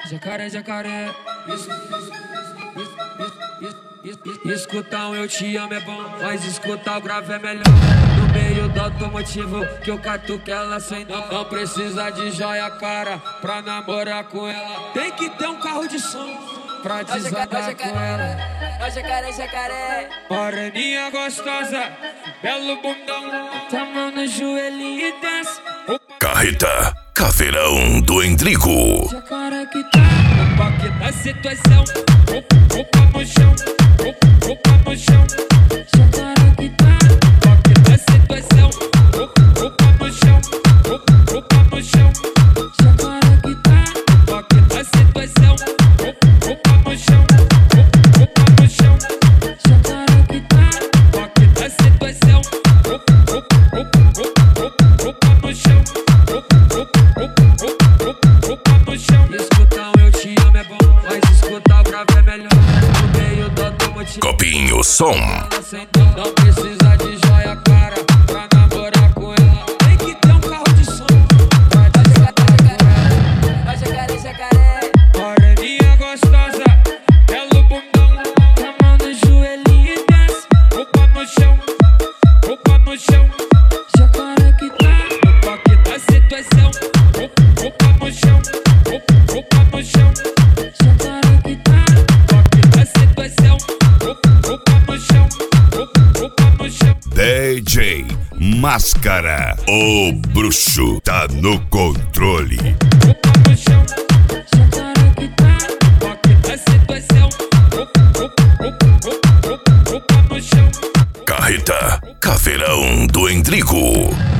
Jacaré, jacaré. Escutar um eu te amo é bom, mas escutar o grave é melhor. No meio do automotivo que eu catuque ela sem dó. Não precisa de joia cara pra namorar com ela. Tem que ter um carro de som pra desabar com ela. Ó jacaré, jacaré. Moreninha gostosa, belo bundão, tá mão no joelhinho e desce. Carreta, Caveirão do Endrigo. Jacaré que tá no toque da situação. Opa no chão, opa no chão. Jacaré que tá no toque da situação. Opa no chão, opa no chão. Jacaré que tá no toque da situação. Opa no chão, opa no chão. Jacaré que tá no toque da situação. Opa no chão, opa no chão. Escutar um eu te amo é bom, mas escutar o grave é melhor. No meio do automotivo Copinho Som. não precisa de joia cara pra namorar com ela. Tem que ter um carro de som pra desabar com ela. Ó jacaré, jacaré. Moreninha gostosa, belo bundão, tá mão no joelhinho e desce. Opa no chão, opa no chão. Jacaré que tá no toque da situação. Opa no chão, opa no chão. Jacaré que tá no toque da situação. Opa no chão, opa no chão. DJ Máscara, o bruxo tá no controle. Opa no chão, jacaré que tá no toque da situação. Opa no chão. Carreta, Caveirão do Endrigo.